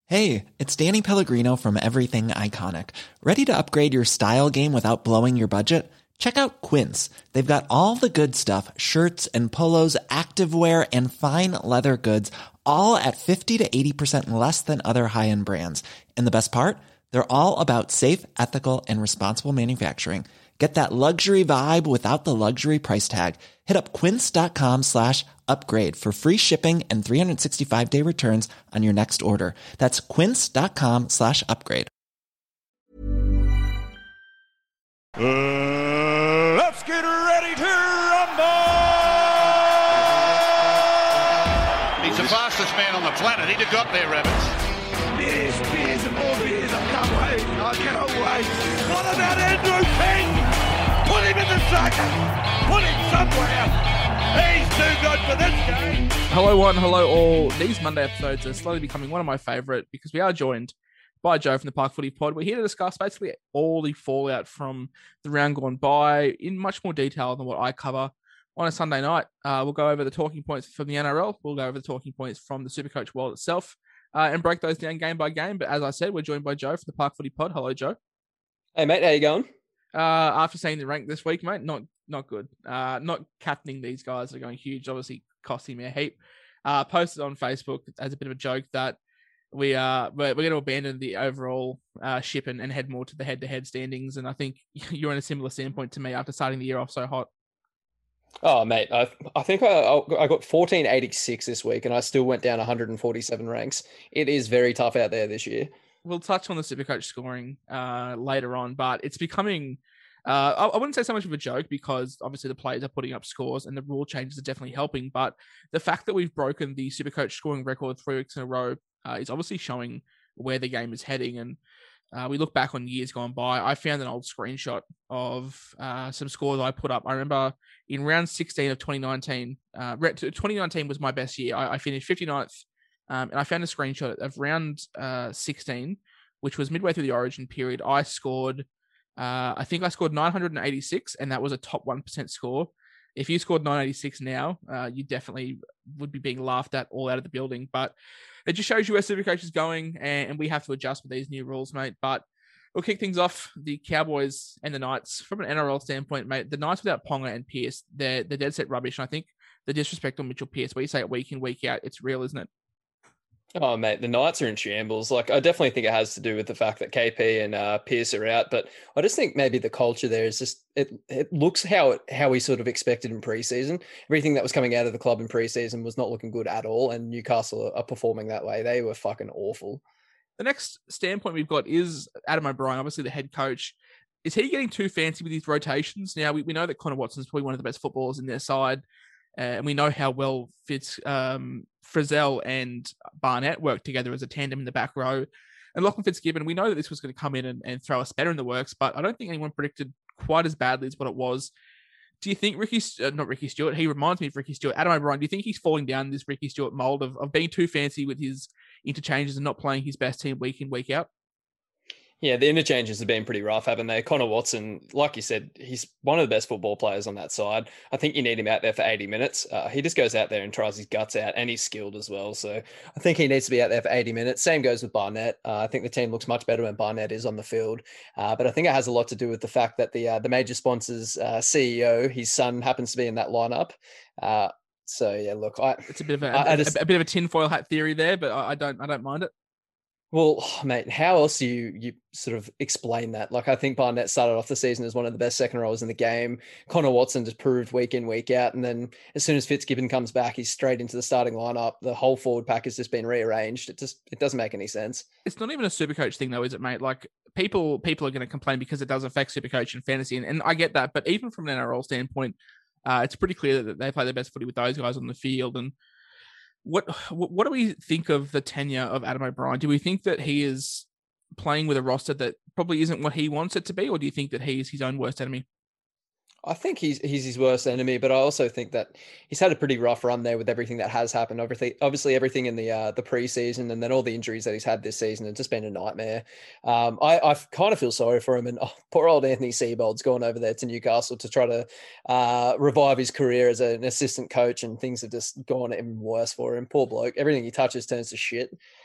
Hey, it's Danny Pellegrino from Everything Iconic. Ready to upgrade your style game without blowing your budget? Check out Quince. They've got all the good stuff, shirts and polos, activewear, and fine leather goods, all at 50 to 80% less than other high-end brands. And the best part? They're all about safe, ethical, and responsible manufacturing. Get that luxury vibe without the luxury price tag. Hit up quince.com/upgrade for free shipping and 365-day returns on your next order. That's quince.com/upgrade. Let's get ready to rumble! He's the fastest man on the planet. He'd have got there, rabbits. Beers, and more beers. I can't wait. I cannot wait. What about Andrew King? Put him in the circus. Put him somewhere. He's too good for this game. Hello one, hello all. These Monday episodes are slowly becoming one of my favourite because we are joined by Joe from the Park Footy Pod. We're here to discuss basically all the fallout from the round gone by in much more detail than what I cover on a Sunday night. We'll go over the talking points from the NRL. We'll go over the talking points from the Supercoach world itself and break those down game by game. But as I said, we're joined by Joe from the Park Footy Pod. Hello, Joe. Hey, mate. How you going? After seeing the rank this week, mate, not good. Not captaining these guys that are going huge, obviously costing me a heap. Posted on Facebook as a bit of a joke that we're going to abandon the overall ship and head more to the head-to-head standings. And I think you're in a similar standpoint to me after starting the year off so hot. Oh, mate, I think I got 1486 this week, and I still went down 147 ranks. It is very tough out there this year. We'll touch on the Supercoach scoring later on, but it's becoming, I wouldn't say so much of a joke because obviously the players are putting up scores and the rule changes are definitely helping. But the fact that we've broken the Supercoach scoring record 3 weeks in a row is obviously showing where the game is heading. And we look back on years gone by. I found an old screenshot of some scores I put up. I remember in round 16 of 2019, 2019 was my best year. I finished 59th. And I found a screenshot of round 16, which was midway through the Origin period. I scored, I think I scored 986, and that was a top 1% score. If you scored 986 now, you definitely would be being laughed at all out of the building. But it just shows you where Supercoach is going, and we have to adjust with these new rules, mate. But we'll kick things off. The Cowboys and the Knights, from an NRL standpoint, mate, the Knights without Ponga and Pearce, they're dead set rubbish. And I think the disrespect on Mitchell Pearce, where you say it week in, week out, it's real, isn't it? Oh, mate, the Knights are in shambles. Like, I definitely think it has to do with the fact that KP and Pearce are out, but I just think maybe the culture there is just it looks how we sort of expected in preseason. Everything that was coming out of the club in preseason was not looking good at all, and Newcastle are performing that way. They were fucking awful. The next standpoint we've got is Adam O'Brien, obviously the head coach. Is he getting too fancy with his rotations? Now, we know that Connor Watson's probably one of the best footballers in their side. And we know how well Frizzell and Barnett work together as a tandem in the back row. And Lachlan Fitzgibbon, we know that this was going to come in and throw us better in the works, but I don't think anyone predicted quite as badly as what it was. Do you think not Ricky Stewart, he reminds me of Ricky Stewart, Adam O'Brien, do you think he's falling down this Ricky Stewart mold of being too fancy with his interchanges and not playing his best team week in, week out? Yeah, the interchanges have been pretty rough, haven't they? Connor Watson, like you said, he's one of the best football players on that side. I think you need him out there for 80 minutes. He just goes out there and tries his guts out, and he's skilled as well. So I think he needs to be out there for 80 minutes. Same goes with Barnett. I think the team looks much better when Barnett is on the field. But I think it has a lot to do with the fact that the major sponsors CEO, his son happens to be in that lineup. So yeah, look, it's a bit of a tinfoil hat theory there, but I don't mind it. Well, mate, how else do you sort of explain that? Like, I think Barnett started off the season as one of the best second rowers in the game. Connor Watson just proved week in, week out. And then as soon as Fitzgibbon comes back, he's straight into the starting lineup. The whole forward pack has just been rearranged. It doesn't make any sense. It's not even a Supercoach thing though, is it, mate? Like, people are going to complain because it does affect Supercoach and fantasy. And I get that. But even from an NRL standpoint, it's pretty clear that they play their best footy with those guys on the field. And what do we think of the tenure of Adam O'Brien? Do we think that he is playing with a roster that probably isn't what he wants it to be, or do you think that he is his own worst enemy? I think he's his worst enemy, but I also think that he's had a pretty rough run there with everything that has happened. Obviously everything in the preseason, and then all the injuries that he's had this season. It's just been a nightmare. I kind of feel sorry for him, and poor old Anthony Seibold's gone over there to Newcastle to try to revive his career as an assistant coach, and things have just gone even worse for him. Poor bloke. Everything he touches turns to shit.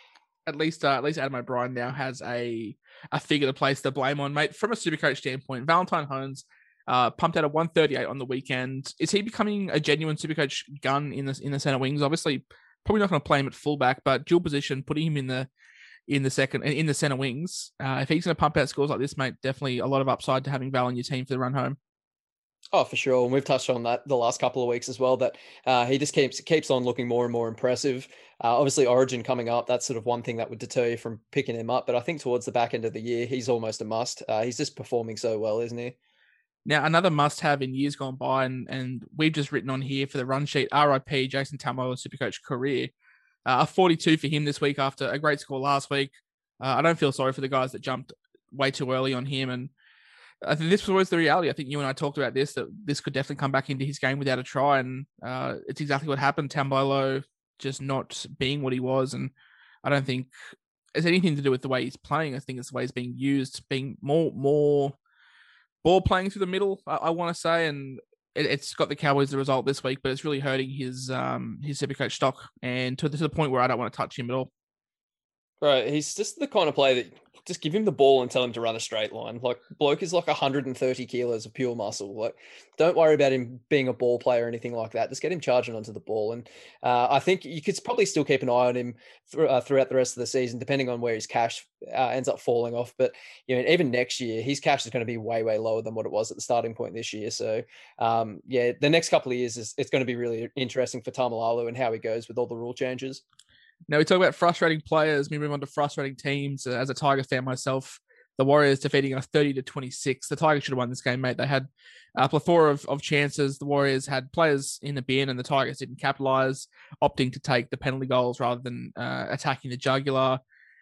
at least Adam O'Brien now has a figure to place the blame on, mate. From a Supercoach standpoint, Valentine Holmes pumped out a 138 on the weekend. Is he becoming a genuine Supercoach gun in the center wings? Obviously, probably not going to play him at fullback, but dual position, putting him in the center wings. If he's going to pump out scores like this, mate, definitely a lot of upside to having Val on your team for the run home. Oh, for sure. And we've touched on that the last couple of weeks as well, that he just keeps on looking more and more impressive. Obviously, Origin coming up, that's sort of one thing that would deter you from picking him up. But I think towards the back end of the year, he's almost a must. He's just performing so well, isn't he? Now, another must-have in years gone by, and we've just written on here for the run sheet, RIP, Jason Taumalolo Supercoach career. A 42 for him this week after a great score last week. I don't feel sorry for the guys that jumped way too early on him, and I think this was the reality. I think you and I talked about this, that this could definitely come back into his game without a try, and it's exactly what happened. Taumalolo just not being what he was, and I don't think it's anything to do with the way he's playing. I think it's the way he's being used, being more ball playing through the middle, I want to say, and it's got the Cowboys the result this week, but it's really hurting his Supercoach stock, and to the point where I don't want to touch him at all. Right, he's just the kind of player that just give him the ball and tell him to run a straight line. Like, bloke is like 130 kilos of pure muscle. Like, don't worry about him being a ball player or anything like that. Just get him charging onto the ball. And I think you could probably still keep an eye on him throughout the rest of the season, depending on where his cash ends up falling off. But, you know, even next year, his cash is going to be way, way lower than what it was at the starting point this year. So, yeah, the next couple of years, it's going to be really interesting for Taumalolo and how he goes with all the rule changes. Now, we talk about frustrating players. We move on to frustrating teams. As a Tiger fan myself, the Warriors defeating us 30-26. The Tigers should have won this game, mate. They had a plethora of chances. The Warriors had players in the bin, and the Tigers didn't capitalize, opting to take the penalty goals rather than attacking the jugular.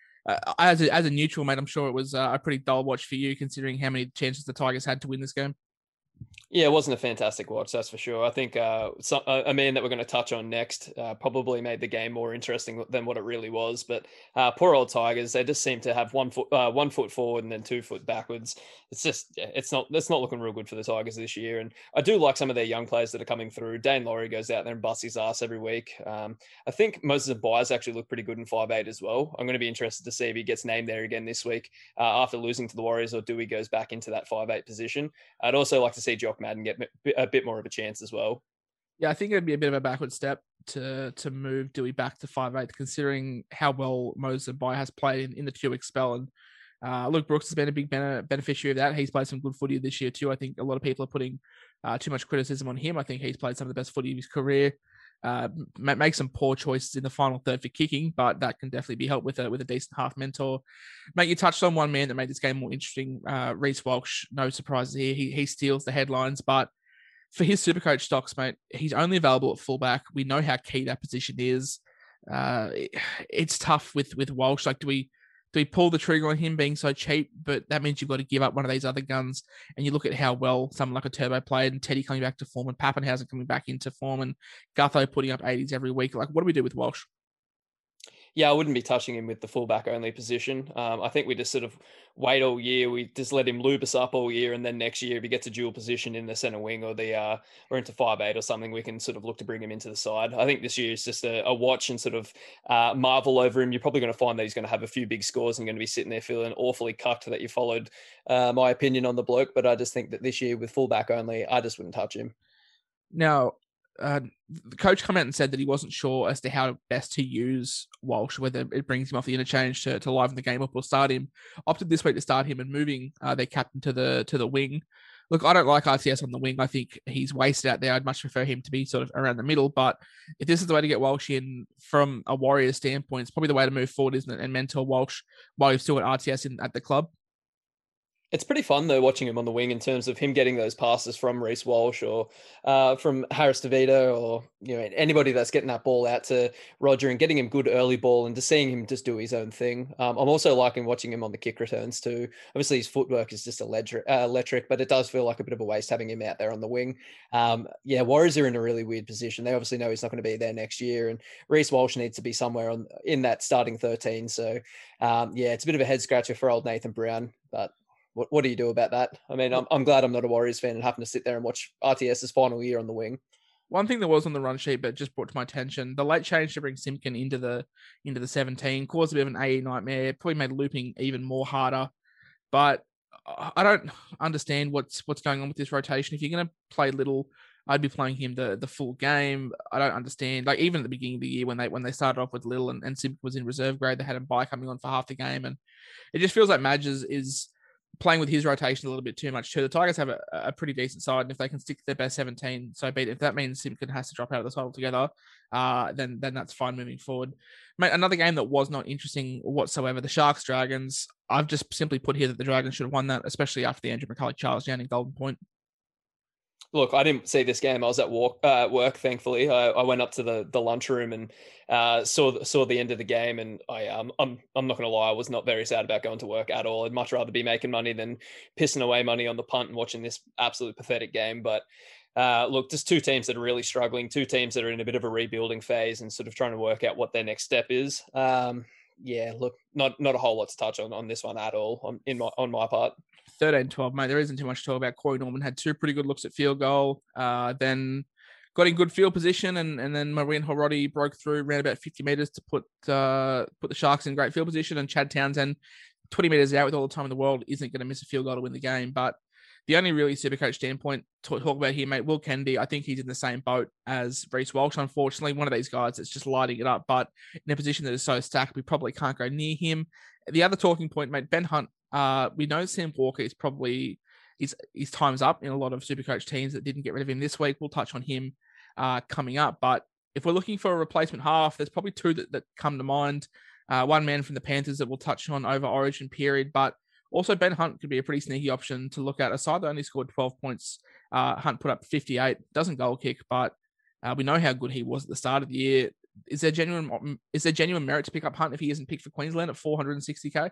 As a neutral, mate, I'm sure it was a pretty dull watch for you, considering how many chances the Tigers had to win this game. Yeah, it wasn't a fantastic watch, that's for sure. I think a man that we're going to touch on next probably made the game more interesting than what it really was. But poor old Tigers, they just seem to have one foot forward and then 2 foot backwards. It's just, it's not looking real good for the Tigers this year. And I do like some of their young players that are coming through. Dane Laurie goes out there and busts his ass every week. I think Moses Byers actually look pretty good in 5'8" as well. I'm going to be interested to see if he gets named there again this week after losing to the Warriors, or do he goes back into that 5'8" position. I'd also like to see Jock Madden get a bit more of a chance as well. Yeah, I think it'd be a bit of a backward step to move Dewey back to 5'8", considering how well Moses Byers has played in the 2-week spell. And Luke Brooks has been a big beneficiary of that. He's played some good footy this year too. I think a lot of people are putting too much criticism on him. I think he's played some of the best footy of his career. Make some poor choices in the final third for kicking, but that can definitely be helped with a decent half mentor. Mate, you touched on one man that made this game more interesting. Reece Walsh, no surprises here. He steals the headlines, but for his Supercoach stocks, mate, he's only available at fullback. We know how key that position is. It's tough with Walsh. Like, do we pull the trigger on him being so cheap? But that means you've got to give up one of these other guns. And you look at how well someone like a Turbo played, and Teddy coming back to form, and Pappenhausen coming back into form, and Gutho putting up 80s every week. Like, what do we do with Walsh? Yeah, I wouldn't be touching him with the fullback only position. I think we just sort of wait all year. We just let him lube us up all year, and then next year if he gets a dual position in the center wing or or into 5'8" or something, we can sort of look to bring him into the side. I think this year is just a watch and sort of marvel over him. You're probably going to find that he's going to have a few big scores and going to be sitting there feeling awfully cucked that you followed my opinion on the bloke. But I just think that this year with fullback only, I just wouldn't touch him. Now, the coach came out and said that he wasn't sure as to how best to use Walsh, whether it brings him off the interchange to liven the game up or start him. Opted this week to start him and moving their captain to the wing. Look, I don't like RTS on the wing. I think he's wasted out there. I'd much prefer him to be sort of around the middle. But if this is the way to get Walsh in from a Warriors standpoint, it's probably the way to move forward, isn't it? And mentor Walsh while you've still got RTS at the club. It's pretty fun, though, watching him on the wing in terms of him getting those passes from Reece Walsh or from Harris DeVito, or anybody that's getting that ball out to Roger and getting him good early ball and just seeing him just do his own thing. I'm also liking watching him on the kick returns too. Obviously, his footwork is just electric, but it does feel like a bit of a waste having him out there on the wing. Warriors are in a really weird position. They obviously know he's not going to be there next year, and Reece Walsh needs to be somewhere in that starting 13. So, it's a bit of a head scratcher for old Nathan Brown, but what do you do about that? I mean, I'm glad I'm not a Warriors fan and having to sit there and watch RTS's final year on the wing. One thing that was on the run sheet, but just brought to my attention, the late change to bring Simpkin into the 17 caused a bit of an AE nightmare, probably made looping even more harder. But I don't understand what's going on with this rotation. If you're going to play Little, I'd be playing him the full game. I don't understand. Like even at the beginning of the year when they started off with Little and Simpkin was in reserve grade, they had him by coming on for half the game, and it just feels like Madge is playing with his rotation a little bit too much too. The Tigers have a pretty decent side, and if they can stick to their best 17, so be it. If that means Simpkin has to drop out of the side altogether, then that's fine moving forward. Mate, another game that was not interesting whatsoever, the Sharks Dragons. I've just simply put here that the Dragons should have won that, especially after the Andrew McCulloch Charles down in Golden Point. Look, I didn't see this game. I was at work, thankfully. I went up to the lunchroom and saw the end of the game. And I'm not going to lie, I was not very sad about going to work at all. I'd much rather be making money than pissing away money on the punt and watching this absolutely pathetic game. But look, just two teams that are really struggling, two teams that are in a bit of a rebuilding phase and sort of trying to work out what their next step is. Yeah, look, not a whole lot to touch on this one at all on my part. 13-12, mate. There isn't too much to talk about. Corey Norman had two pretty good looks at field goal. Then got in good field position, and then Marine Horodi broke through, ran about 50 meters to put the Sharks in great field position. And Chad Townsend, 20 meters out with all the time in the world, isn't going to miss a field goal to win the game. But the only really Supercoach standpoint to talk about here, mate, Will Kennedy, I think he's in the same boat as Reece Walsh. Unfortunately, one of these guys that's just lighting it up, but in a position that is so stacked, we probably can't go near him. The other talking point, mate, Ben Hunt. We know Sam Walker is probably his time's up in a lot of Supercoach teams that didn't get rid of him this week. We'll touch on him coming up. But if we're looking for a replacement half, there's probably two that come to mind. One man from the Panthers that we'll touch on over Origin period, but also Ben Hunt could be a pretty sneaky option to look at. Aside, they only scored 12 points. Hunt put up 58. Doesn't goal kick, but we know how good he was at the start of the year. Is there genuine merit to pick up Hunt if he isn't picked for Queensland at 460k?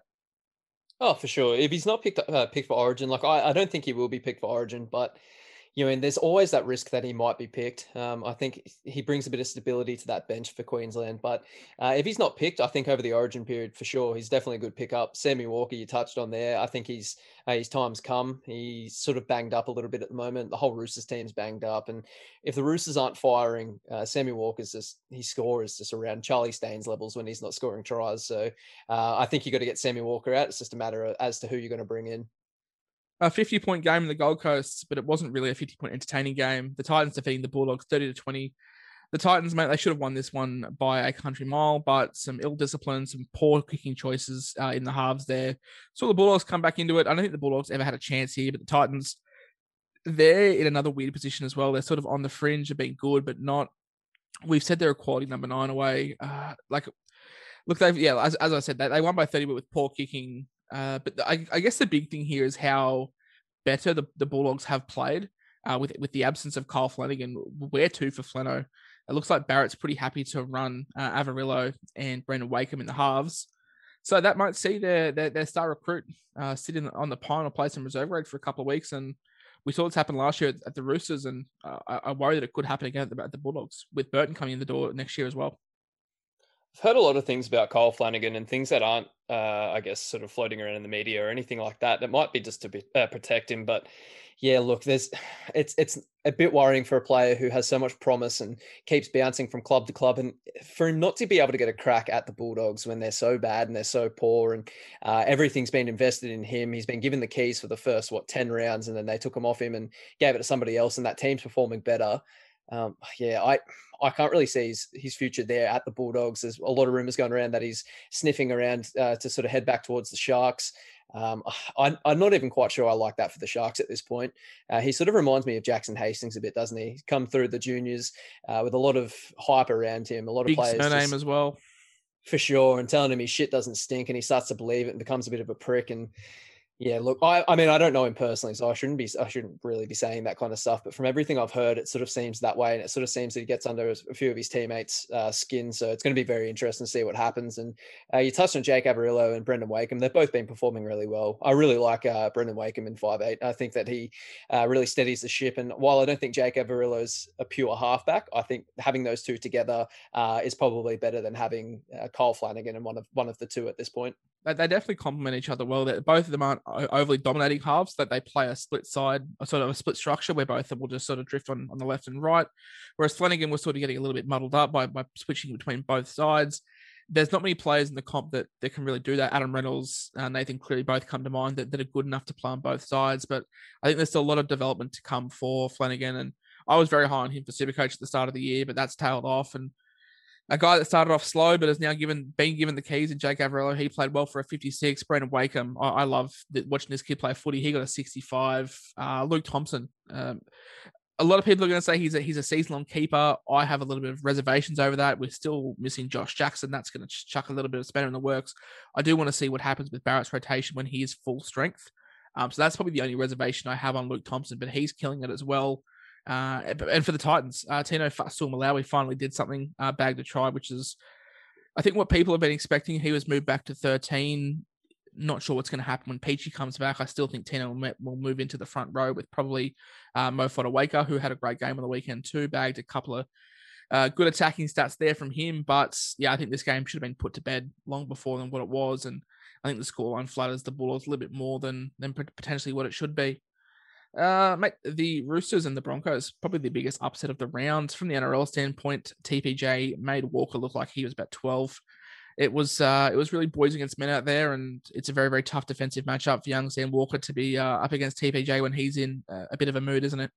Oh, for sure. If he's not picked for Origin, like I don't think he will be picked for Origin, but and there's always that risk that he might be picked. I think he brings a bit of stability to that bench for Queensland. But if he's not picked, I think over the Origin period, for sure, he's definitely a good pickup. Sammy Walker, you touched on there. I think his time's come. He's sort of banged up a little bit at the moment. The whole Roosters team's banged up. And if the Roosters aren't firing, Sammy Walker's his score is just around Charlie Staines levels when he's not scoring tries. So I think you got to get Sammy Walker out. It's just a matter as to who you're going to bring in. A 50-point game in the Gold Coast, but it wasn't really a 50-point entertaining game. The Titans defeating the Bulldogs 30-20. The Titans, mate, they should have won this one by a country mile, but some ill discipline, some poor kicking choices in the halves there. So the Bulldogs come back into it. I don't think the Bulldogs ever had a chance here, but the Titans, they're in another weird position as well. They're sort of on the fringe of being good, but not. We've said they're a quality number 9 away. Look, as I said, they won by 30, but with poor kicking. But I guess the big thing here is how better the Bulldogs have played with the absence of Kyle Flanagan. Where to for Flano? It looks like Barrett's pretty happy to run Averillo and Brendan Wakeham in the halves. So that might see their star recruit sit on the pine or play some reserve grade for a couple of weeks. And we saw this happen last year at the Roosters, and I worry that it could happen again at the Bulldogs with Burton coming in the door next year as well. I've heard a lot of things about Kyle Flanagan and things that aren't, I guess, sort of floating around in the media or anything like that. That might be just to protect him. But yeah, look, it's a bit worrying for a player who has so much promise and keeps bouncing from club to club, and for him not to be able to get a crack at the Bulldogs when they're so bad and they're so poor, and everything's been invested in him. He's been given the keys for the first 10 rounds, and then they took him off him and gave it to somebody else, and that team's performing better. I can't really see his future there at the Bulldogs. There's a lot of rumors going around that he's sniffing around to sort of head back towards the Sharks. I'm not even quite sure I like that for the Sharks at this point. He sort of reminds me of Jackson Hastings a bit, doesn't he? He's come through the juniors with a lot of hype around him. A lot of players. Big surname as well. For sure. And telling him his shit doesn't stink, and he starts to believe it and becomes a bit of a prick. And yeah, look, I mean, I don't know him personally, so I shouldn't really be saying that kind of stuff. But from everything I've heard, it sort of seems that way, and it sort of seems that he gets under a few of his teammates' skin. So it's going to be very interesting to see what happens. And you touched on Jake Averillo and Brendan Wakeham; they've both been performing really well. I really like Brendan Wakeham in 5'8". I think that he really steadies the ship. And while I don't think Jake Averillo's a pure halfback, I think having those two together is probably better than having Kyle Flanagan and one of the two at this point. They definitely complement each other well. That both of them aren't overly dominating halves. That they play a split side, a sort of a split structure where both of them will just sort of drift on the left and right. Whereas Flanagan was sort of getting a little bit muddled up by switching between both sides. There's not many players in the comp that can really do that. Adam Reynolds and Nathan Cleary both come to mind that are good enough to play on both sides. But I think there's still a lot of development to come for Flanagan. And I was very high on him for Supercoach at the start of the year, but that's tailed off. And a guy that started off slow but has now been given the keys, and Jake Averillo, he played well for a 56. Brandon Wakeham, I love watching this kid play footy. He got a 65. Luke Thompson, a lot of people are going to say he's a season-long keeper. I have a little bit of reservations over that. We're still missing Josh Jackson. That's going to chuck a little bit of spanner in the works. I do want to see what happens with Barrett's rotation when he is full strength. So that's probably the only reservation I have on Luke Thompson, but he's killing it as well. And for the Titans, Tino Fa'asuamaleaui finally did something, bagged a try, which is, I think, what people have been expecting. He was moved back to 13. Not sure what's going to happen when Peachy comes back. I still think Tino will move into the front row with probably Mo Fotuaika, who had a great game on the weekend too, bagged a couple of good attacking stats there from him. But yeah, I think this game should have been put to bed long before than what it was. And I think the scoreline flatters the Bulldogs a little bit more than potentially what it should be. Mate, the Roosters and the Broncos, probably the biggest upset of the round. From the NRL standpoint, TPJ made Walker look like he was about 12. It was really boys against men out there, and it's a very, very tough defensive matchup for young Sam Walker to be up against TPJ when he's in a bit of a mood, isn't it?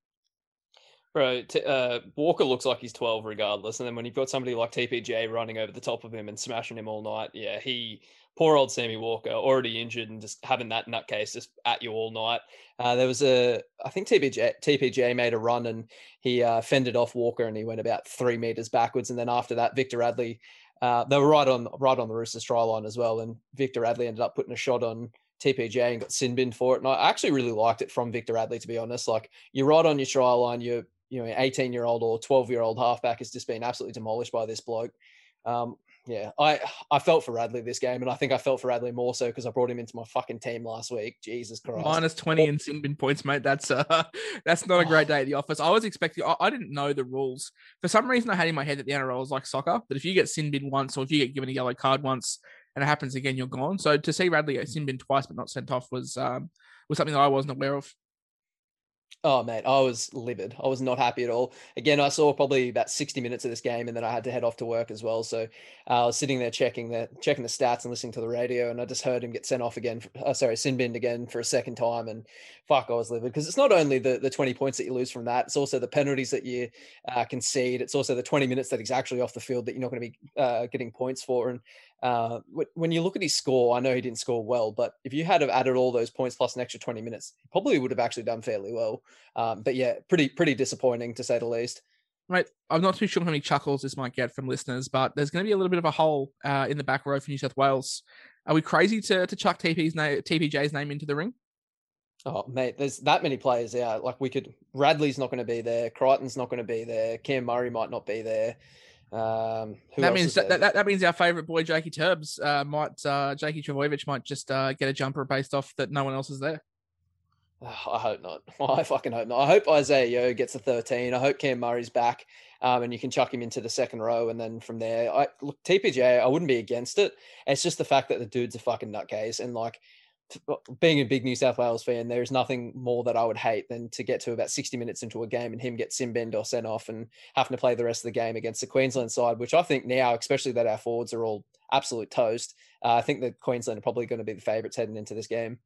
Bro, Walker looks like he's 12 regardless, and then when you've got somebody like TPJ running over the top of him and smashing him all night, yeah, poor old Sammy Walker, already injured and just having that nutcase just at you all night. There was I think TPJ made a run and he fended off Walker and he went about 3 meters backwards. And then after that, Victor Radley, they were right on the Roosters try line as well. And Victor Radley ended up putting a shot on TPJ and got sin binned for it. And I actually really liked it from Victor Radley, to be honest. Like, you're right on your try line, you're 18-year-old or 12-year-old halfback has just been absolutely demolished by this bloke. Yeah, I felt for Radley this game, and I think I felt for Radley more so because I brought him into my fucking team last week. Jesus Christ. Minus 20 in sin bin points, mate. That's not a great day at the office. I was expecting, I didn't know the rules. For some reason, I had in my head that the NRL is like soccer, that if you get sin bin once or if you get given a yellow card once and it happens again, you're gone. So to see Radley get sin bin twice but not sent off was something that I wasn't aware of. Oh, mate, I was livid. I was not happy at all. Again, I saw probably about 60 minutes of this game and then I had to head off to work as well. So I was sitting there checking the stats and listening to the radio, and I just heard him get sent off again. Sin binned again for a second time. And fuck, I was livid because it's not only the 20 points that you lose from that. It's also the penalties that you concede. It's also the 20 minutes that he's actually off the field that you're not going to be getting points for. And when you look at his score, I know he didn't score well, but if you had have added all those points plus an extra 20 minutes, he probably would have actually done fairly well. But yeah, pretty disappointing to say the least. Right, I'm not too sure how many chuckles this might get from listeners, but there's going to be a little bit of a hole in the back row for New South Wales. Are we crazy to chuck TPJ's name into the ring? Oh, mate, there's that many players out. Like, Radley's not going to be there. Crichton's not going to be there. Cam Murray might not be there. That means our favourite boy, Jakey Turbs, Jakey Trbojevic might just get a jumper based off that no one else is there. I hope not. I fucking hope not. I hope Isaiah Yeo gets a 13. I hope Cam Murray's back, and you can chuck him into the second row. And then from there, TPJ, I wouldn't be against it. It's just the fact that the dude's a fucking nutcase. And like, being a big New South Wales fan, there's nothing more that I would hate than to get to about 60 minutes into a game and him get sin binned or sent off and having to play the rest of the game against the Queensland side, which I think now, especially that our forwards are all absolute toast, I think that Queensland are probably going to be the favourites heading into this game.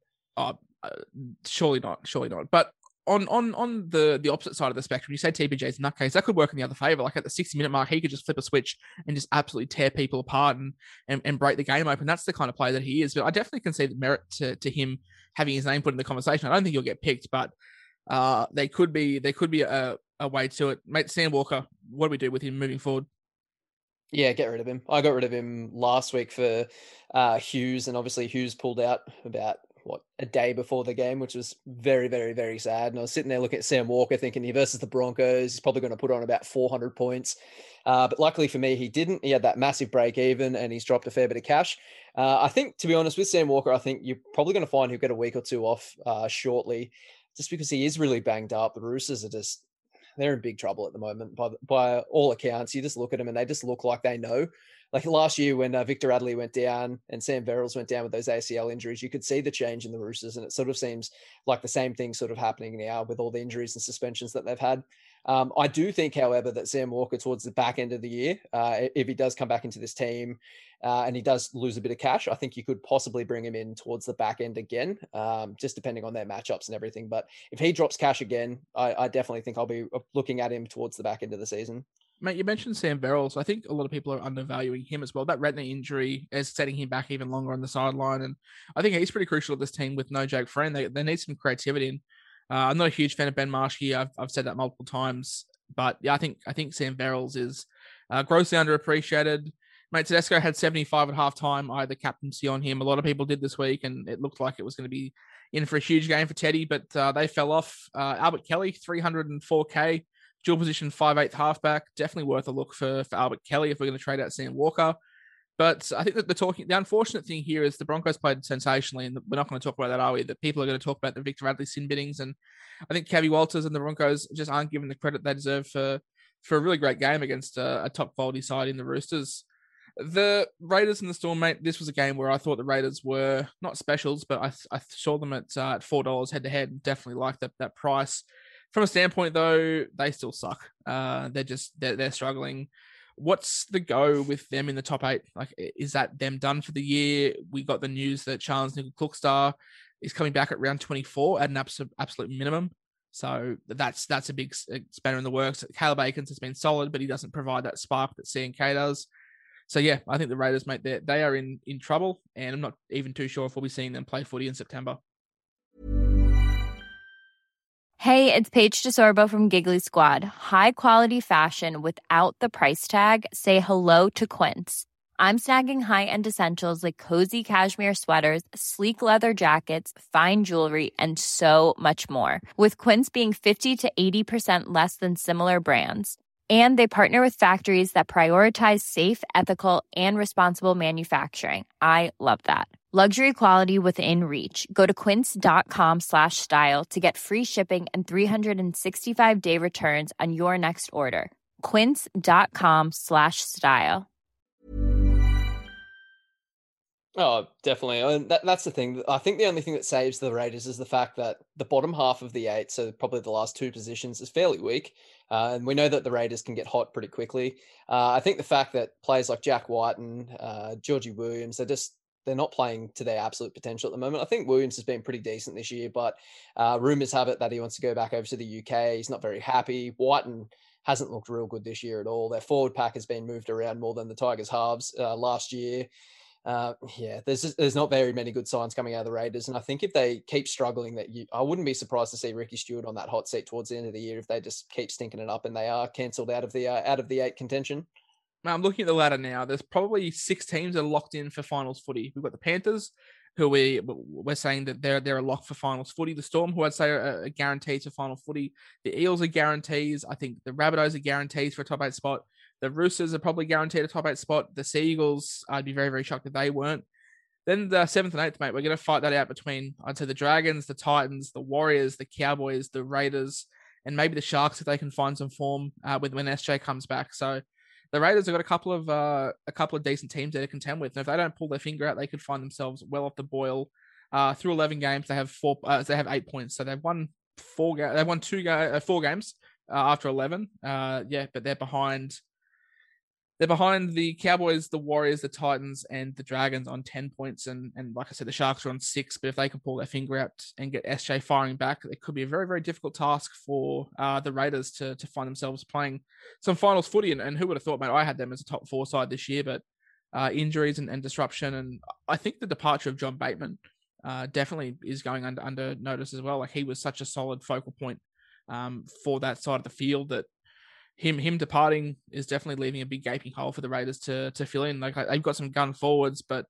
Surely not. But on the opposite side of the spectrum, you say TPJ's nutcase, that could work in the other favour. Like at the 60-minute mark, he could just flip a switch and just absolutely tear people apart and break the game open. That's the kind of player that he is. But I definitely can see the merit to him having his name put in the conversation. I don't think he'll get picked, but there could be a way to it. Mate, Sam Walker, what do we do with him moving forward? Yeah, get rid of him. I got rid of him last week for Hughes, and obviously Hughes pulled out about a day before the game, which was very, very, very sad. And I was sitting there looking at Sam Walker thinking he versus the Broncos, he's probably going to put on about 400 points. But luckily for me, he didn't. He had that massive break even and he's dropped a fair bit of cash. I think, to be honest, with Sam Walker, I think you're probably going to find he'll get a week or two off shortly, just because he is really banged up. The Roosters are they're in big trouble at the moment. By all accounts, you just look at them and they just look like they know like last year when Victor Radley went down and Sam Verrills went down with those ACL injuries, you could see the change in the Roosters, and it sort of seems like the same thing sort of happening now with all the injuries and suspensions that they've had. I do think, however, that Sam Walker towards the back end of the year, if he does come back into this team and he does lose a bit of cash, I think you could possibly bring him in towards the back end again, just depending on their matchups and everything. But if he drops cash again, I definitely think I'll be looking at him towards the back end of the season. Mate, you mentioned Sam Verrills. I think a lot of people are undervaluing him as well. That retina injury is setting him back even longer on the sideline. And I think he's pretty crucial to this team with no Jake Friend. They need some creativity. And I'm not a huge fan of Ben Marshke. I've said that multiple times. But yeah, I think Sam Verrills is grossly underappreciated. Mate, Tedesco had 75 at halftime. I had the captaincy on him. A lot of people did this week, and it looked like it was going to be in for a huge game for Teddy, but they fell off. Albert Kelly, 304K. Dual position 5'8" halfback, definitely worth a look for Albert Kelly if we're going to trade out Sam Walker. But I think that the unfortunate thing here is the Broncos played sensationally, and we're not going to talk about that, are we? That people are going to talk about the Victor Radley sin biddings, and I think Cavi Walters and the Broncos just aren't given the credit they deserve for a really great game against a top quality side in the Roosters. The Raiders and the Storm, mate, this was a game where I thought the Raiders were not specials, but I saw them at $4 head to head, and definitely liked that price. From a standpoint, though, they still suck. They're struggling. What's the go with them in the top 8? Like, is that them done for the year? We got the news that Charles Nicoll-Klokstad is coming back at round 24 at an absolute minimum. So that's a big spanner in the works. Caleb Aikens has been solid, but he doesn't provide that spark that C&K does. So yeah, I think the Raiders, mate, they are in trouble, and I'm not even too sure if we'll be seeing them play footy in September. Hey, it's Paige DeSorbo from Giggly Squad. High quality fashion without the price tag. Say hello to Quince. I'm snagging high-end essentials like cozy cashmere sweaters, sleek leather jackets, fine jewelry, and so much more. With Quince being 50 to 80% less than similar brands. And they partner with factories that prioritize safe, ethical, and responsible manufacturing. I love that. Luxury quality within reach. Go to quince.com/style to get free shipping and 365-day returns on your next order. Quince.com/style. Oh, definitely. And that's the thing. I think the only thing that saves the Raiders is the fact that the bottom half of the 8, so probably the last 2 positions, is fairly weak. And we know that the Raiders can get hot pretty quickly. I think the fact that players like Jack White and Georgie Williams, they're not playing to their absolute potential at the moment. I think Williams has been pretty decent this year, but rumours have it that he wants to go back over to the UK. He's not very happy. Whiten hasn't looked real good this year at all. Their forward pack has been moved around more than the Tigers halves last year. There's not very many good signs coming out of the Raiders, and I think if they keep struggling, I wouldn't be surprised to see Ricky Stewart on that hot seat towards the end of the year if they just keep stinking it up and they are cancelled out of the 8 contention. I'm looking at the ladder now. There's probably 6 teams that are locked in for finals footy. We've got the Panthers, who we're saying that they're a lock for finals footy. The Storm, who I'd say are guaranteed to final footy. The Eels are guarantees. I think the Rabbitohs are guarantees for a top 8 spot. The Roosters are probably guaranteed a top 8 spot. The Sea Eagles, I'd be very, very shocked if they weren't. Then the 7th and 8th, mate, we're going to fight that out between, I'd say, the Dragons, the Titans, the Warriors, the Cowboys, the Raiders, and maybe the Sharks if they can find some form when SJ comes back. So the Raiders have got a couple of decent teams there to contend with. And if they don't pull their finger out, they could find themselves well off the boil. Through 11 games, they have 8 points. So they've won 4 games after 11. But they're behind. They're behind the Cowboys, the Warriors, the Titans, and the Dragons on 10 points. And like I said, the Sharks are on 6. But if they can pull their finger out and get SJ firing back, it could be a very, very difficult task for the Raiders to find themselves playing some finals footy. And who would have thought, mate, I had them as a top 4 side this year, but injuries and disruption. And I think the departure of John Bateman definitely is going under notice as well. Like, he was such a solid focal point for that side of the field that him departing is definitely leaving a big gaping hole for the Raiders to fill in. Like, they've got some gun forwards, but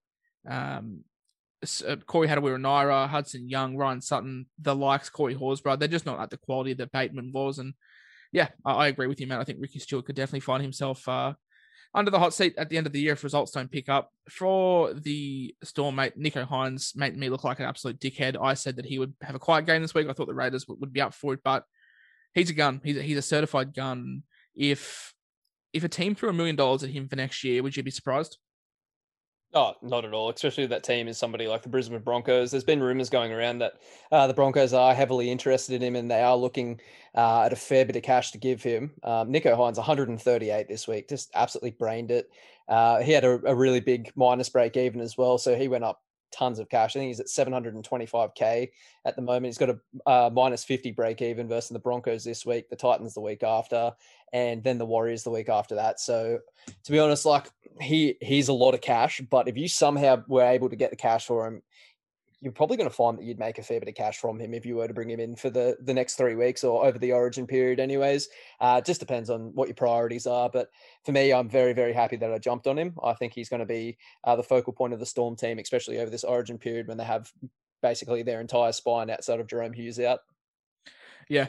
Corey Harawira-Naera, Hudson Young, Ryan Sutton, the likes, Corey Horsburgh, they're just not at the quality that Bateman was. And yeah, I agree with you, man. I think Ricky Stewart could definitely find himself under the hot seat at the end of the year if results don't pick up. For the Storm, mate, Nico Hines made me look like an absolute dickhead. I said that he would have a quiet game this week. I thought the Raiders would be up for it, but he's a gun. He's a certified gun. If if a team threw $1 million at him for next year, would you be surprised? Oh, not at all. Especially if that team is somebody like the Brisbane Broncos. There's been rumors going around that the Broncos are heavily interested in him, and they are looking at a fair bit of cash to give him. Nicho Hynes, 138 this week, just absolutely brained it. He had a really big minus break even as well, so he went up tons of cash. I think he's at 725K at the moment. He's got a minus 50 break even versus the Broncos this week, the Titans the week after, and then the Warriors the week after that. So to be honest, like he's a lot of cash, but if you somehow were able to get the cash for him, you're probably going to find that you'd make a fair bit of cash from him if you were to bring him in for the next 3 weeks or over the origin period anyways. It just depends on what your priorities are. But for me, I'm very, very happy that I jumped on him. I think he's going to be the focal point of the Storm team, especially over this origin period when they have basically their entire spine outside of Jerome Hughes out. Yeah,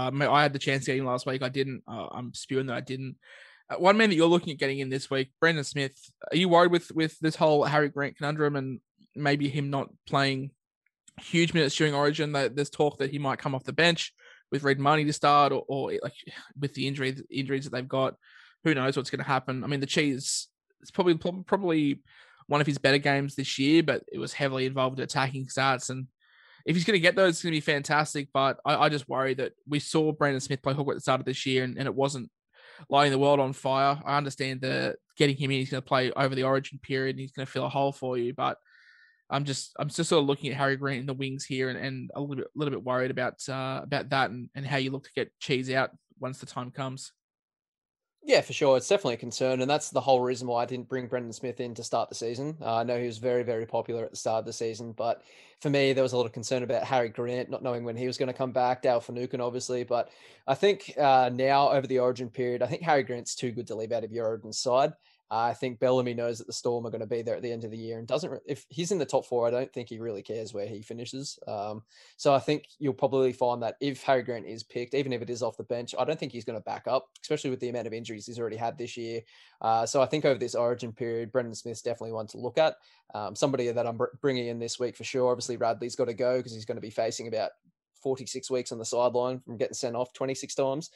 I had the chance to get him last week. I didn't. I'm spewing that I didn't. One man that you're looking at getting in this week, Brandon Smith. Are you worried with this whole Harry Grant conundrum and maybe him not playing huge minutes during Origin? There's talk that he might come off the bench with Red Money to start, or like with the injuries that they've got. Who knows what's going to happen? I mean, the Cheese is probably one of his better games this year, but it was heavily involved in attacking stats. And if he's going to get those, it's going to be fantastic. But I just worry that we saw Brandon Smith play hooker at the start of this year, and it wasn't lighting the world on fire. I understand that getting him in, he's going to play over the Origin period, and he's going to fill a hole for you. But I'm just sort of looking at Harry Grant in the wings here, and a little bit worried about that and how you look to get Cheese out once the time comes. Yeah, for sure. It's definitely a concern. And that's the whole reason why I didn't bring Brendan Smith in to start the season. I know he was very, very popular at the start of the season. But for me, there was a lot of concern about Harry Grant, not knowing when he was going to come back. Dale Finucane, obviously. But I think now, over the Origin period, I think Harry Grant's too good to leave out of your Origin side. I think Bellamy knows that the Storm are going to be there at the end of the year and if he's in the top 4, I don't think he really cares where he finishes. So I think you'll probably find that if Harry Grant is picked, even if it is off the bench, I don't think he's going to back up, especially with the amount of injuries he's already had this year. So I think over this Origin period, Brendan Smith's definitely one to look at. Somebody that I'm bringing in this week for sure. Obviously, Radley's got to go because he's going to be facing about 46 weeks on the sideline from getting sent off 26 times.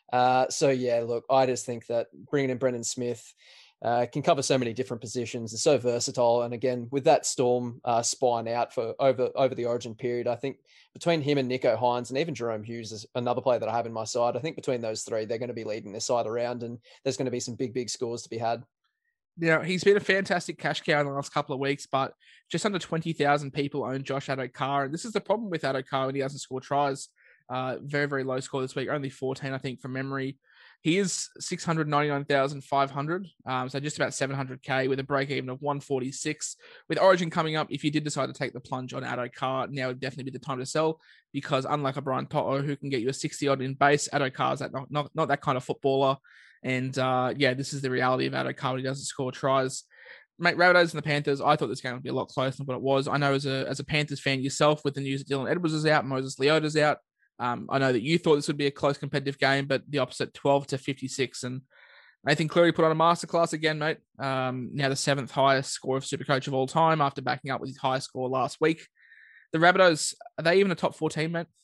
So yeah, look, I just think that bringing in Brendan Smith can cover so many different positions. It's so versatile. And again, with that Storm spine out for over the Origin period, I think between him and Nicho Hynes and even Jerome Hughes is another player that I have in my side. I think between those three, they're going to be leading their side around, and there's going to be some big scores to be had. Yeah, he's been a fantastic cash cow in the last couple of weeks, but just under 20,000 people own Josh Addo-Carr. And this is the problem with Addo-Carr when he doesn't score tries. Very, very low score this week, only 14, I think, from memory. He is 699,500, so just about 700K with a break even of 146. With Origin coming up, if you did decide to take the plunge on Addo-Carr, now would definitely be the time to sell, because unlike a Brian To'o who can get you a 60-odd in base, Addo-Carr's not that kind of footballer. And this is the reality of Addo-Carr when he doesn't score tries. Mate, Rabbitohs and the Panthers, I thought this game would be a lot closer than what it was. I know as a Panthers fan yourself, with the news that Dylan Edwards is out, Moses Leota's out, I know that you thought this would be a close competitive game, but the opposite, 12-56. And Nathan Cleary put on a masterclass again, mate. Now the 7th highest score of Supercoach of all time after backing up with his highest score last week. The Rabbitohs, are they even a top 4 team, mate?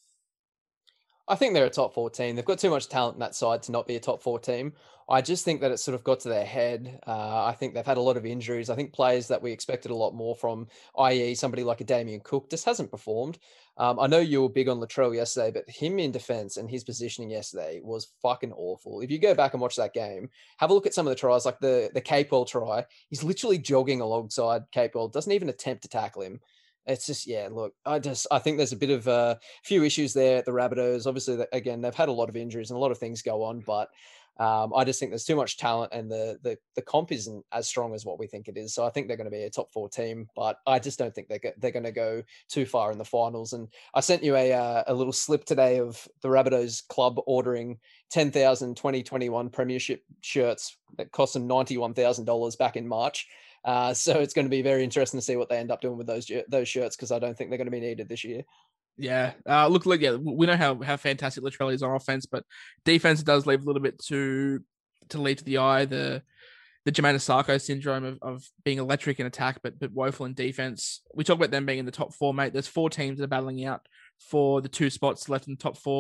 I think they're a top 4 team. They've got too much talent in that side to not be a top 4 team. I just think that it sort of got to their head. I think they've had a lot of injuries. I think players that we expected a lot more from, i.e. somebody like a Damien Cook, just hasn't performed. I know you were big on Latrell yesterday, but him in defense and his positioning yesterday was fucking awful. If you go back and watch that game, have a look at some of the tries, like the Capewell try. He's literally jogging alongside Capewell, doesn't even attempt to tackle him. It's just, yeah, look, I think there's a bit of a few issues there at the Rabbitohs. Obviously, again, they've had a lot of injuries and a lot of things go on, but I just think there's too much talent and the comp isn't as strong as what we think it is. So I think they're going to be a top 4 team, but I just don't think they're going to go too far in the finals. And I sent you a little slip today of the Rabbitohs club ordering 10,000 2021 premiership shirts that cost them $91,000 back in March. So it's going to be very interesting to see what they end up doing with those shirts, because I don't think they're going to be needed this year. Yeah. Look, yeah, we know how fantastic Latrell is on offense, but defense does leave a little bit to lead to the eye. The Jermaine Asako syndrome of being electric in attack, but woeful in defense. We talk about them being in the top 4, mate. There's 4 teams that are battling out for the 2 spots left in the top 4.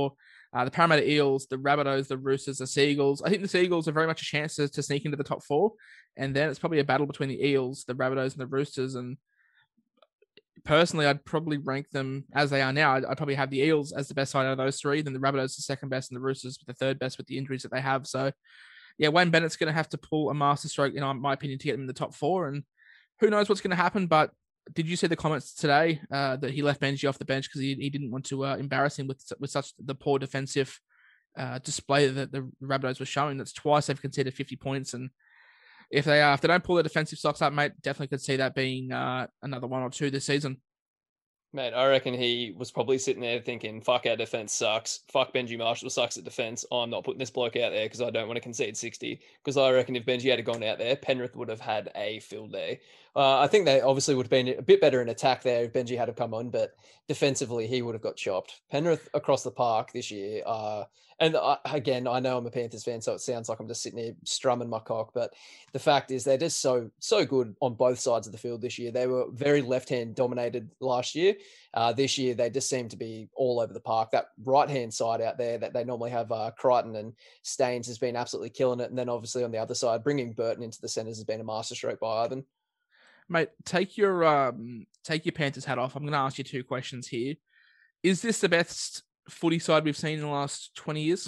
The Parramatta Eels, the Rabbitohs, the Roosters, the Seagulls. I think the Seagulls are very much a chance to sneak into the top 4. And then it's probably a battle between the Eels, the Rabbitohs, and the Roosters. And personally, I'd probably rank them as they are now. I'd probably have the Eels as the best side out of those 3, then the Rabbitohs the second best, and the Roosters the third best with the injuries that they have. So, yeah, Wayne Bennett's going to have to pull a masterstroke, in my opinion, to get them in the top 4. And who knows what's going to happen, but did you see the comments today that he left Benji off the bench because he didn't want to embarrass him with such the poor defensive display that the Rabbitohs were showing? That's twice they've conceded 50 points, and if they don't pull their defensive socks up, mate, definitely could see that being another 1 or 2 this season. Mate, I reckon he was probably sitting there thinking, fuck, our defense sucks. Fuck, Benji Marshall sucks at defense. I'm not putting this bloke out there because I don't want to concede 60. Because I reckon if Benji had gone out there, Penrith would have had a field day. I think they obviously would have been a bit better in attack there if Benji had come on, but defensively, he would have got chopped. Penrith across the park this year. And again, I know I'm a Panthers fan, so it sounds like I'm just sitting here strumming my cock. But the fact is, they're just so good on both sides of the field this year. They were very left-hand dominated last year. This year, they just seem to be all over the park. That right-hand side out there that they normally have Crichton and Staines has been absolutely killing it. And then obviously on the other side, bringing Burton into the centres has been a masterstroke by Ivan. Mate, take your Panthers hat off. I'm going to ask you 2 questions here. Is this the best footy side we've seen in the last 20 years?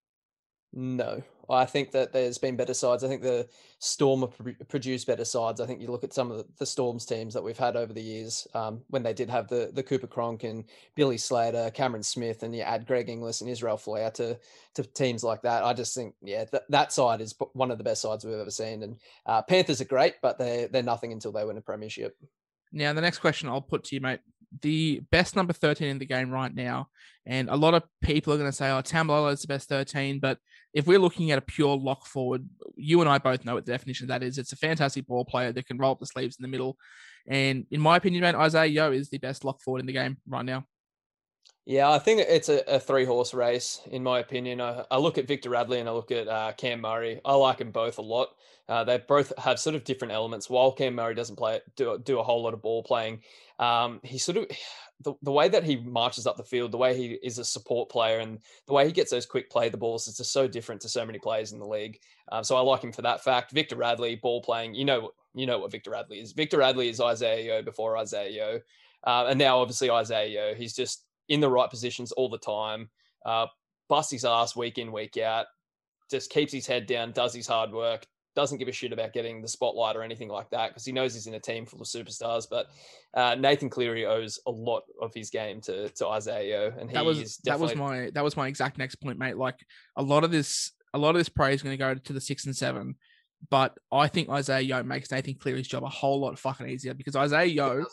No, I think that there's been better sides. I think the Storm have produced better sides. I think you look at some of the Storm's teams that we've had over the years when they did have the Cooper Cronk and Billy Slater, Cameron Smith, and you add Greg Inglis and Israel Folau to teams like that. I just think, that side is one of the best sides we've ever seen. And Panthers are great, but they're nothing until they win a premiership. Now, the next question I'll put to you, mate. The best number 13 in the game right now, and a lot of people are going to say, Tamalolo is the best 13, but if we're looking at a pure lock forward, you and I both know what the definition of that is. It's a fantastic ball player that can roll up the sleeves in the middle. And in my opinion, mate, Isaiah Yeo is the best lock forward in the game right now. Yeah, I think it's a 3-horse race, in my opinion. I look at Victor Radley and I look at Cam Murray. I like them both a lot. They both have sort of different elements. While Cam Murray doesn't do a whole lot of ball playing, he sort of the way that he marches up the field, the way he is a support player, and the way he gets those quick play the balls is just so different to so many players in the league. So I like him for that fact. Victor Radley, ball playing, you know what Victor Radley is. Victor Radley is Isaiah Yeo before Isaiah Yeo, and now obviously Isaiah Yeo. He's just in the right positions all the time, busts his ass week in, week out, just keeps his head down, does his hard work, doesn't give a shit about getting the spotlight or anything like that because he knows he's in a team full of superstars. But Nathan Cleary owes a lot of his game to Isaiah Yeo, and that was my exact next point, mate. Like a lot of this praise is going to go to the 6 and 7, but I think Isaiah Yeo makes Nathan Cleary's job a whole lot fucking easier because Isaiah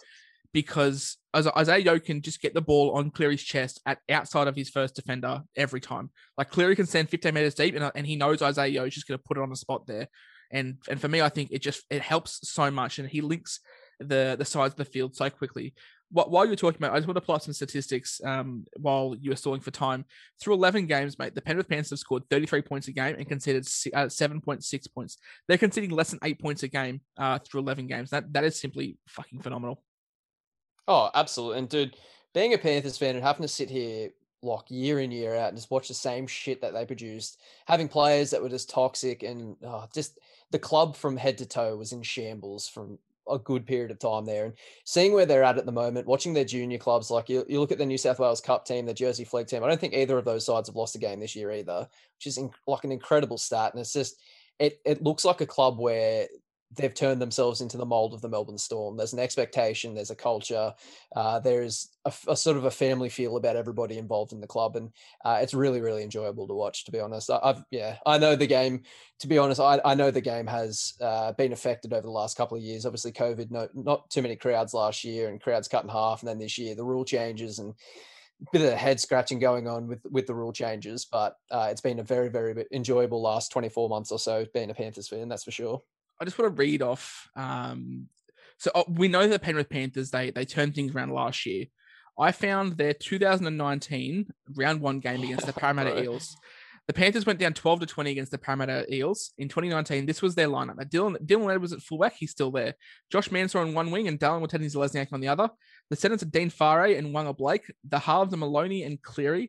Yeo can just get the ball on Cleary's chest at outside of his first defender every time. Like Cleary can stand 15 meters deep and he knows Isaiah Yeo is just going to put it on the spot there. And for me, I think it helps so much and he links the sides of the field so quickly. While you're talking about, I just want to pull up some statistics while you were stalling for time. Through 11 games, mate, the Penrith Panthers have scored 33 points a game and conceded 7.6 points. They're conceding less than 8 points a game through 11 games. That is simply fucking phenomenal. Oh, absolutely. And dude, being a Panthers fan and having to sit here like year in, year out and just watch the same shit that they produced, having players that were just toxic and just the club from head to toe was in shambles from a good period of time there. And seeing where they're at the moment, watching their junior clubs, like you look at the New South Wales Cup team, the Jersey Flegg team, I don't think either of those sides have lost a game this year either, which is like an incredible stat. And it's just, it looks like a club where they've turned themselves into the mold of the Melbourne Storm. There's an expectation, there's a culture, there's a sort of a family feel about everybody involved in the club. And it's really, really enjoyable to watch, to be honest. I know the game, to be honest, I know the game has been affected over the last couple of years. Obviously COVID, not too many crowds last year and crowds cut in half. And then this year, the rule changes and a bit of head scratching going on with the rule changes. But it's been a very, very enjoyable last 24 months or so being a Panthers fan, that's for sure. I just want to read off. So we know the Penrith Panthers, they turned things around last year. I found their 2019 round 1 game against the Parramatta Eels. The Panthers went down 12-20 against the Parramatta Eels. In 2019, this was their lineup. Now, Dylan Edwards at fullback, he's still there. Josh Mansour on one wing and Dallin Watene-Zelezniak on the other. The centers are Dean Farre and Wanga Blake. The halves are Maloney and Cleary.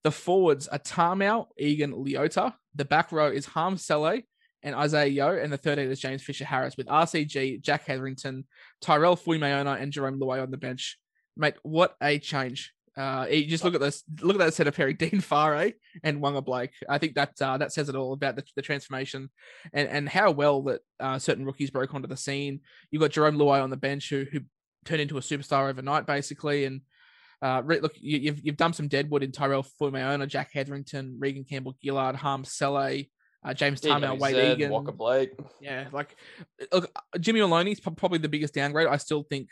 The forwards are Tarmau, Egan, Leota. The back row is Harm Saleh and Isaiah Yeo, and the third is James Fisher-Harris with RCG, Jack Hetherington, Tyrell Fuimayona, and Jerome Luai on the bench. Mate, what a change. You just look at that set of pairing, Dean Farre and Wanga Blake. I think that says it all about the transformation and how well that certain rookies broke onto the scene. You've got Jerome Luai on the bench who turned into a superstar overnight, basically. And look, you've done some deadwood in Tyrell Fuimayona, Jack Hetherington, Regan Campbell-Gillard, Harm Saleh, James Tarmau, Wade Egan, Walker Blake. Yeah, look, Jimmy Maloney's probably the biggest downgrade. I still think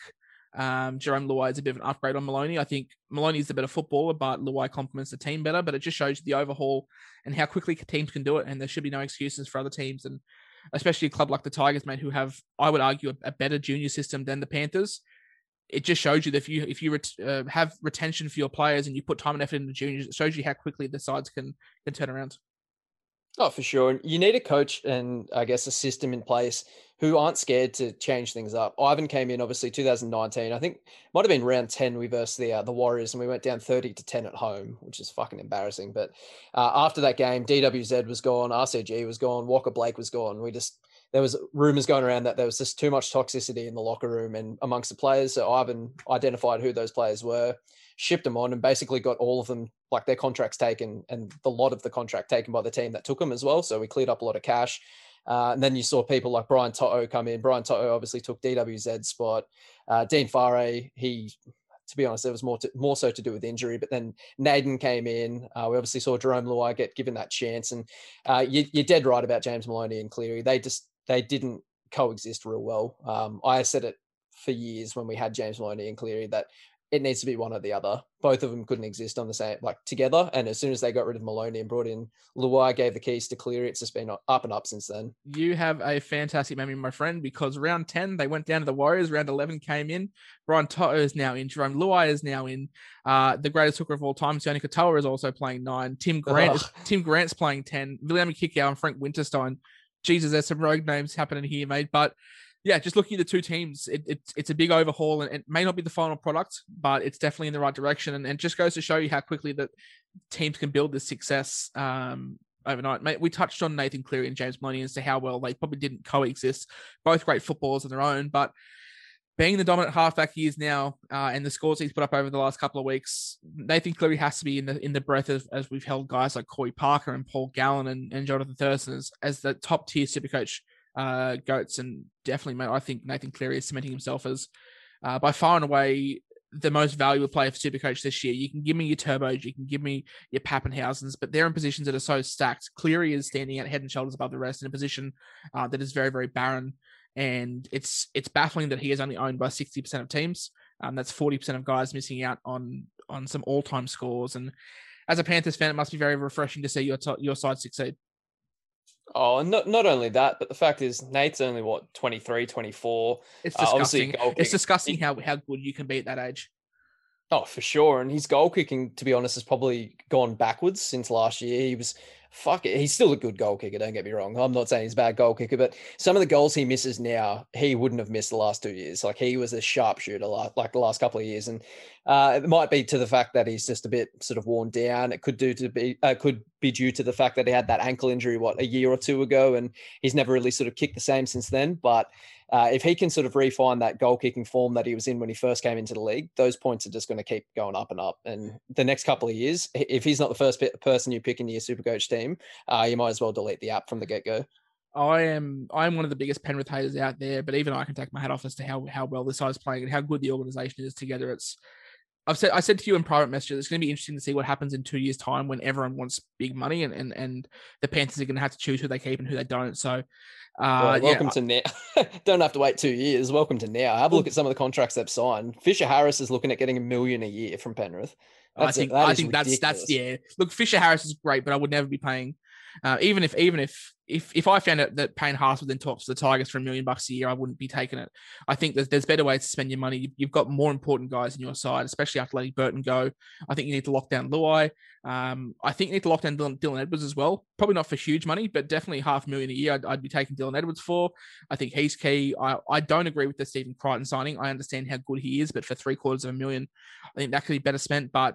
Jerome Luai is a bit of an upgrade on Maloney. I think Maloney's the better footballer, but Luai complements the team better. But it just shows you the overhaul and how quickly teams can do it. And there should be no excuses for other teams, and especially a club like the Tigers, mate, who have, I would argue, a better junior system than the Panthers. It just shows you that if you have retention for your players and you put time and effort into juniors, it shows you how quickly the sides can turn around. Oh, for sure. You need a coach and I guess a system in place who aren't scared to change things up. Ivan came in, obviously, 2019. I think might have been round 10 we versed the Warriors, and we went down 30-10 at home, which is fucking embarrassing. But after that game, DWZ was gone, RCG was gone, Walker Blake was gone. There was rumors going around that there was just too much toxicity in the locker room and amongst the players. So Ivan identified who those players were, shipped them on, and basically got all of them, like their contracts taken and the lot of the contract taken by the team that took them as well. So we cleared up a lot of cash. And then you saw people like Brian Toto come in. Brian Toto obviously took DWZ's spot. Dean Farre, to be honest, there was more so to do with injury, but then Naden came in. We obviously saw Jerome Luai get given that chance. And you're dead right about James Maloney and Cleary. They didn't coexist real well. I said it for years when we had James Maloney and Cleary that it needs to be one or the other. Both of them couldn't exist on the same, together. And as soon as they got rid of Maloney and brought in Luai, gave the keys to Cleary, it's just been up and up since then. You have a fantastic memory, my friend, because round 10, they went down to the Warriors. Round 11 came in. Brian Toto is now in. Jerome Luai is now in. The greatest hooker of all time, Sione Katoa, is also playing 9. Tim Grant's playing 10. Viliami Kikau and Frank Winterstein. Jesus, there's some rogue names happening here, mate. But yeah, just looking at the two teams, it's a big overhaul, and it may not be the final product, but it's definitely in the right direction. And just goes to show you how quickly that teams can build this success overnight. Mate, we touched on Nathan Cleary and James Maloney as to how well they probably didn't coexist. Both great footballers on their own, but being the dominant halfback he is now, and the scores he's put up over the last couple of weeks, Nathan Cleary has to be in the breath of, as we've held guys like Corey Parker and Paul Gallen and Jonathan Thurston as the top tier Supercoach goats. And definitely, mate, I think Nathan Cleary is cementing himself as by far and away the most valuable player for Supercoach this year. You can give me your Turbos, you can give me your Pappenhausens, but they're in positions that are so stacked. Cleary is standing out head and shoulders above the rest in a position that is very, very barren. And it's baffling that he is only owned by 60% of teams. That's 40% of guys missing out on some all-time scores. And as a Panthers fan, it must be very refreshing to see your side succeed. Oh, and not only that, but the fact is Nate's only, 23, 24. It's disgusting. It's disgusting how good you can be at that age. Oh, for sure. And his goal kicking, to be honest, has probably gone backwards since last year. He's still a good goal kicker, don't get me wrong. I'm not saying he's a bad goal kicker, but some of the goals he misses now, he wouldn't have missed the last 2 years. Like, he was a sharpshooter like the last couple of years. And it might be to the fact that he's just a bit sort of worn down. It could be due to the fact that he had that ankle injury, a year or two ago, and he's never really sort of kicked the same since then. But if he can sort of refine that goal kicking form that he was in when he first came into the league, those points are just going to keep going up and up. And the next couple of years, if he's not the first person you pick into your Supercoach team, you might as well delete the app from the get-go. I'm one of the biggest Penrith haters out there, but even I can take my hat off as to how well this side is playing and how good the organization is together. I said to you in private messages, it's going to be interesting to see what happens in 2 years' time when everyone wants big money and the Panthers are going to have to choose who they keep and who they don't. So, welcome to now. Don't have to wait 2 years. Welcome to now. Have a look at some of the contracts they've signed. Fisher-Harris is looking at getting $1 million a year from Penrith. I think that's yeah. Look, Fisher-Harris is great, but I would never be paying. Even if I found out that Payne Haas would then talk to the Tigers for $1 million a year, I wouldn't be taking it. I think there's better ways to spend your money. You've got more important guys in your side, especially after letting Burton go. I think you need to lock down Luai. I think you need to lock down Dylan Edwards as well. Probably not for huge money, but definitely $500,000 a year. I'd be taking Dylan Edwards for. I think he's key. I don't agree with the Stephen Crichton signing. I understand how good he is, but for $750,000, I think that could be better spent. But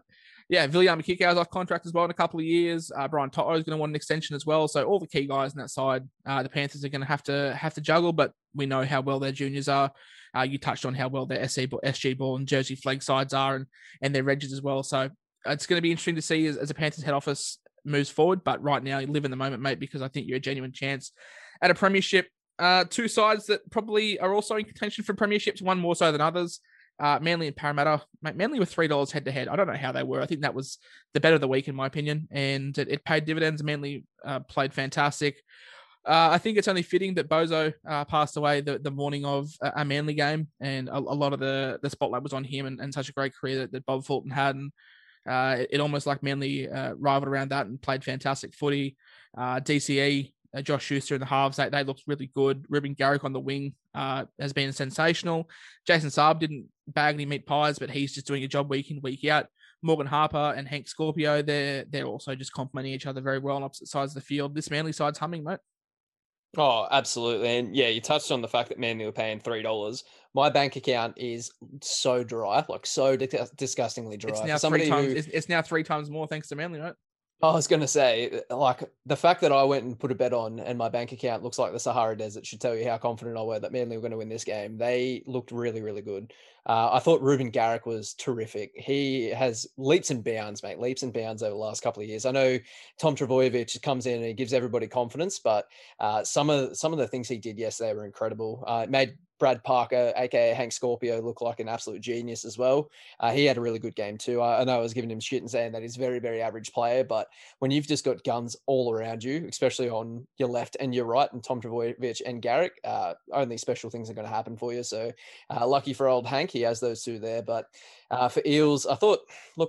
Yeah, Viliame Kikau's off contract as well in a couple of years. Brian Toto is going to want an extension as well. So all the key guys on that side, the Panthers are going to have to juggle, but we know how well their juniors are. You touched on how well their SG ball and Jersey flag sides are and their Regis as well. So it's going to be interesting to see as a Panthers head office moves forward. But right now, you live in the moment, mate, because I think you're a genuine chance at a premiership. Two sides that probably are also in contention for premierships, one more so than others. Manly and Parramatta. Manly were $3 head to head. I don't know how they were. I think that was the bet of the week in my opinion, and it paid dividends. Manly played fantastic. I think it's only fitting that Bozo passed away the morning of a Manly game, and a lot of the spotlight was on him and such a great career that Bob Fulton had, and it almost like Manly rivaled around that and played fantastic footy. DCE, Josh Schuster in the halves, they looked really good. Ruben Garrick on the wing has been sensational. Jason Saab didn't bag any meat pies, but he's just doing a job week in, week out. Morgan Harper and Hank Scorpio, they're also just complementing each other very well on opposite sides of the field. This Manly side's humming, mate. Oh, absolutely. And yeah, you touched on the fact that Manly were paying $3. My bank account is so dry, like so disgustingly dry. It's now three times more thanks to Manly, mate. I was going to say, like, the fact that I went and put a bet on and my bank account looks like the Sahara Desert should tell you how confident I were that Manly were going to win this game. They looked really, really good. I thought Ruben Garrick was terrific. He has leaps and bounds, mate, leaps and bounds over the last couple of years. I know Tom Trbojevic comes in and he gives everybody confidence, but some of the things he did yesterday were incredible. It made Brad Parker, aka Hank Scorpio, look like an absolute genius as well. He had a really good game too. I know I was giving him shit and saying that he's a very, very average player, but when you've just got guns all around you, especially on your left and your right, and Tom Trbojevic and Garrick, only special things are going to happen for you. So lucky for old Hank, he has those two there. But for Eels, I thought, look,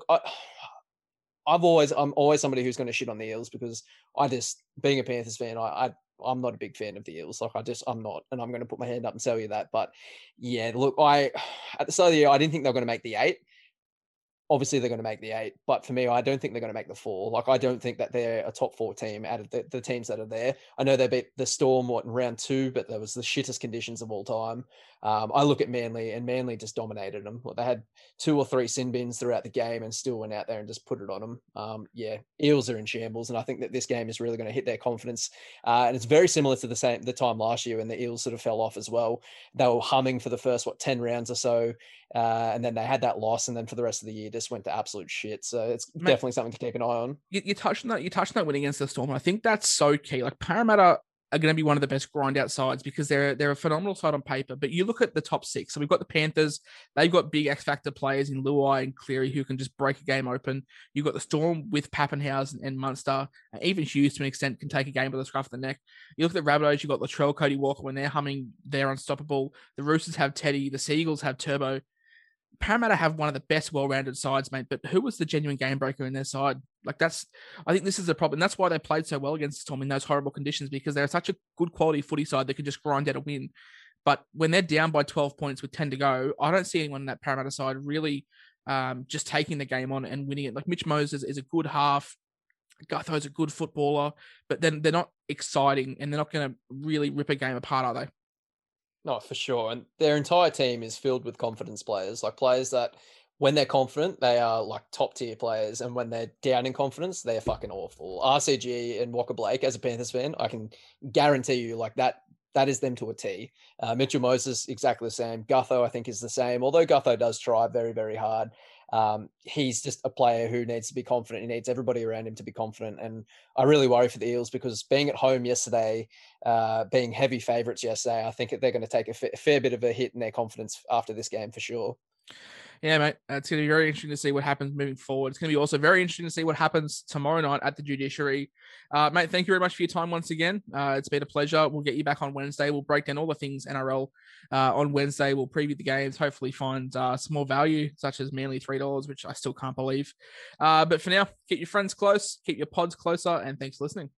I'm always somebody who's going to shit on the Eels because being a Panthers fan, I'm not a big fan of the Eels. I'm not, and I'm going to put my hand up and tell you that. But yeah, look, at the start of the year, I didn't think they were going to make the 8. Obviously, they're going to make the 8, but for me, I don't think they're going to make the 4. Like, I don't think that they're a top 4 team out of the teams that are there. I know they beat the Storm in round 2, but there was the shittest conditions of all time. I look at Manly, and Manly just dominated them. They had 2 or 3 sin bins throughout the game and still went out there and just put it on them. Yeah, Eels are in shambles, and I think that this game is really going to hit their confidence. And it's very similar to the time last year when the Eels sort of fell off as well. They were humming for the first 10 rounds or so, and then they had that loss, and then for the rest of the year just went to absolute shit. So it's definitely something to keep an eye on. You touched on that win against the Storm. I think that's so key. Like, Parramatta are going to be one of the best grind out sides because they're a phenomenal side on paper. But you look at the top 6. So we've got the Panthers. They've got big X factor players in Luai and Cleary who can just break a game open. You've got the Storm with Pappenhausen and Munster. And even Hughes to an extent can take a game by the scruff of the neck. You look at the Rabbitohs. You've got Latrell, Cody Walker. When they're humming, they're unstoppable. The Roosters have Teddy. The Seagulls have Turbo. Parramatta have one of the best well-rounded sides, mate, but who was the genuine game breaker in their side? I think this is the problem. That's why they played so well against the Storm in those horrible conditions, because they're such a good quality footy side that could just grind out a win. But when they're down by 12 points with 10 to go, I don't see anyone in that Parramatta side really just taking the game on and winning it. Like, Mitch Moses is a good half. Gutho's a good footballer, but then they're not exciting and they're not going to really rip a game apart, are they? No, for sure. And their entire team is filled with confidence players, like players that when they're confident, they are like top tier players. And when they're down in confidence, they're fucking awful. RCG and Walker Blake, as a Panthers fan, I can guarantee you like that is them to a T. Mitchell Moses, exactly the same. Gutho, I think, is the same. Although Gutho does try very, very hard. He's just a player who needs to be confident. He needs everybody around him to be confident. And I really worry for the Eels because being at home yesterday, being heavy favourites yesterday, I think they're going to take a fair bit of a hit in their confidence after this game for sure. Yeah, mate. It's going to be very interesting to see what happens moving forward. It's going to be also very interesting to see what happens tomorrow night at the Judiciary. Mate, thank you very much for your time once again. It's been a pleasure. We'll get you back on Wednesday. We'll break down all the things NRL on Wednesday. We'll preview the games, hopefully find some more value, such as Manly $3, which I still can't believe. But for now, keep your friends close, keep your pods closer, and thanks for listening.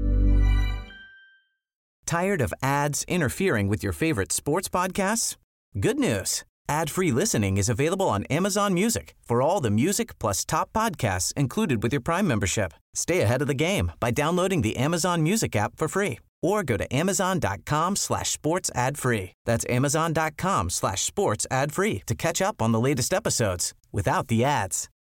Tired of ads interfering with your favorite sports podcasts? Good news. Ad-free listening is available on Amazon Music for all the music plus top podcasts included with your Prime membership. Stay ahead of the game by downloading the Amazon Music app for free or go to amazon.com/sports ad free. That's amazon.com/sports ad free to catch up on the latest episodes without the ads.